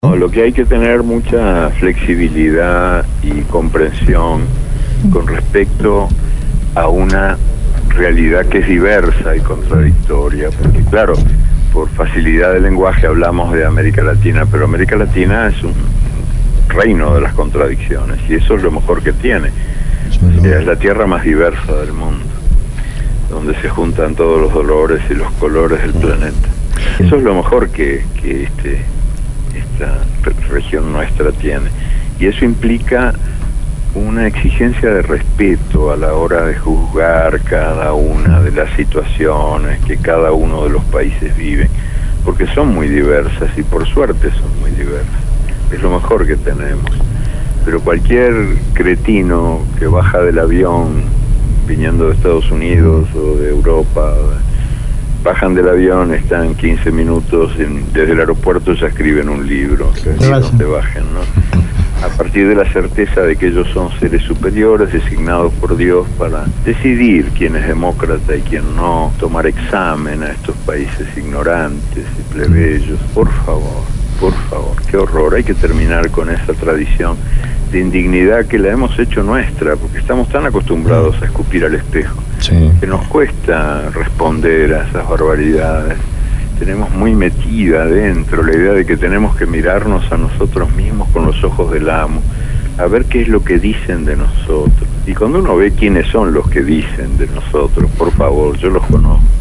No, lo que hay que tener mucha flexibilidad y comprensión con respecto a una realidad que es diversa y contradictoria, porque claro, por facilidad de lenguaje hablamos de América Latina, pero América Latina es un reino de las contradicciones y eso es lo mejor que tiene. Es la tierra más diversa del mundo, donde se juntan todos los dolores y los colores del planeta. Eso es lo mejor que esta región nuestra tiene, y eso implica una exigencia de respeto a la hora de juzgar cada una de las situaciones que cada uno de los países vive, porque son muy diversas y por suerte son muy diversas. Es lo mejor que tenemos. Pero cualquier cretino que baja del avión viniendo de Estados Unidos o de Europa, bajan del avión, están 15 minutos, desde el aeropuerto ya escriben un libro, que donde bajen, ¿no? A partir de la certeza de que ellos son seres superiores, designados por Dios para decidir quién es demócrata y quién no, tomar examen a estos países ignorantes y plebeyos. Por favor, qué horror. Hay que terminar con esa tradición de indignidad que la hemos hecho nuestra, porque estamos tan acostumbrados a escupir al espejo, que nos cuesta responder a esas barbaridades. Tenemos muy metida adentro la idea de que tenemos que mirarnos a nosotros mismos con los ojos del amo, a ver qué es lo que dicen de nosotros. Y cuando uno ve quiénes son los que dicen de nosotros, por favor, yo los conozco.